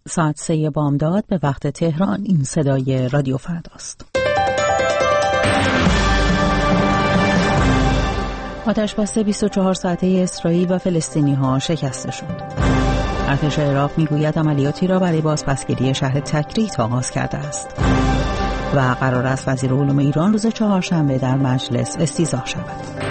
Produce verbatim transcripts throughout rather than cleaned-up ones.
ساعت سه بامداد به وقت تهران. این صدای رادیو فرداست. آتش‌بس بیست و چهار ساعته اسرائیل و فلسطینی‌ها شکسته شد. ارتش عراق میگوید عملیاتی را برای بازپسگیری شهر تکریت آغاز کرده است و قرار است وزیر علوم ایران روز چهارشنبه در مجلس استیضاح شود.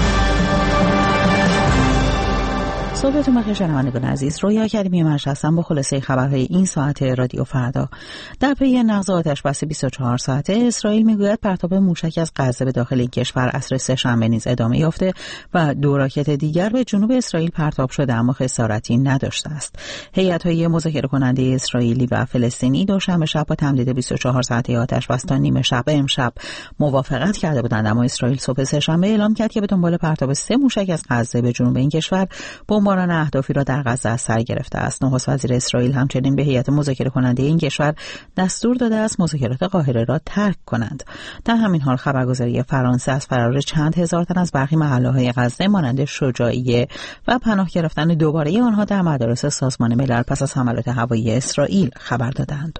صبحتون بخیر شنوندگان عزیز. رویا کریمی مجلس هستم با خلاصه خبرهای این ساعت رادیو فردا. در پی نقض آتش‌بس بیست و چهار ساعته اسرائیل میگوید پرتاب موشک از غزه به داخل این کشور عصر سه‌شنبه نیز ادامه یافته و دو راکت دیگر به جنوب اسرائیل پرتاب شده اما خسارتی نداشته است. هیئت‌های مذاکره کننده اسرائیلی و فلسطینی دوشنبه شب با تمدید بیست و چهار ساعته آتش‌بس تا نیمه شب امشب موافقت کرده بودند، اما اسرائیل صبح سه‌شنبه اعلام کرد که به دنبال پرتاب سه موشک از غزه به جنوب این کشور بمباران اهدافی را در غزه از سر گرفته است. نخست وزیر اسرائیل همچنین به هیئت مذاکره کننده این کشور دستور داده است مذاکرات قاهره را ترک کنند. در همین حال خبرگزاری فرانسه از فرار چند هزار تن از برخی محله‌های غزه مانند شجاعیه و پناه گرفتن دوباره آنها در مدارس سازمان ملل پس از حملات هوایی اسرائیل خبر دادند.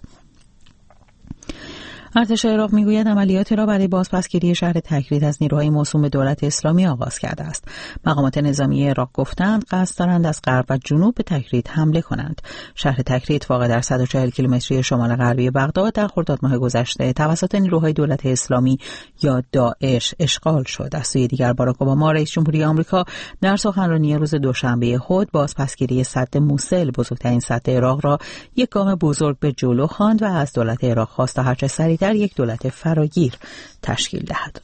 ارتش عراق میگوید عملیاتی را برای بازپسگیری شهر تکریت از نیروهای موسوم به دولت اسلامی آغاز کرده است. مقامات نظامی عراق گفتند قصد دارند از غرب و جنوب به تکریت حمله کنند. شهر تکریت واقع در صد و چهل کیلومتری شمال غربی بغداد در خرداد ماه گذشته توسط نیروهای دولت اسلامی یا داعش اشغال شد. از سوی دیگر باراک اوباما رئیس جمهوری آمریکا در سخنرانی روز دوشنبه خود بازپسگیری سد موسل، بزرگترین سد عراق، را یک گام بزرگ به جلو خواند و از دولت عراق خواست تا هرچه سریعتر در یک دولت فراگیر تشکیل دهد.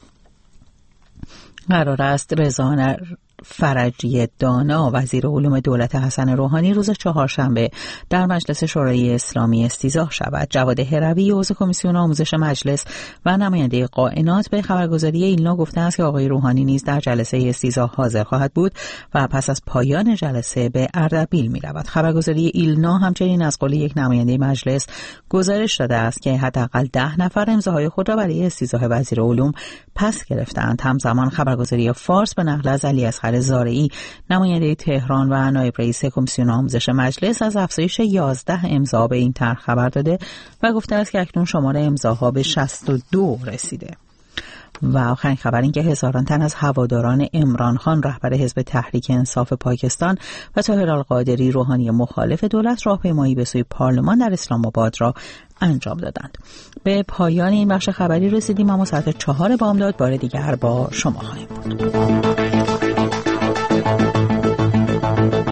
قرار است رضا فرجی دانا وزیر علوم دولت حسن روحانی روز چهارشنبه در مجلس شورای اسلامی استیضاح شود. جواد هروی عضو کمیسیون آموزش مجلس و نماینده قائنات به خبرگزاری ایلنا گفته است که آقای روحانی نیز در جلسه استیضاح حاضر خواهد بود و پس از پایان جلسه به اردبیل می رود. خبرگزاری ایلنا همچنین از قول یک نماینده مجلس گزارش داده است که حداقل ده نفر امضاهای خود را برای استیضاح وزیر علوم پس گرفتند. همزمان خبرگزاری فارس به نقل از علی اصغر زارعی نماینده تهران و نایب رئیس کمیسیون آموزش مجلس از افزایش یازده امضا به این طرح خبر داده و گفته است که اکنون شمار امضاها به شصت و دو رسیده. و آخرین خبر این که هزاران تن از هواداران عمران خان رهبر حزب تحریک انصاف پاکستان و طاهر القادری روحانی مخالف دولت راهپیمایی به سوی پارلمان در اسلام آباد را انجام دادند. به پایان این بخش خبری رسیدیم، اما ساعت چهار بامداد بار دیگر با شما خواهیم بود.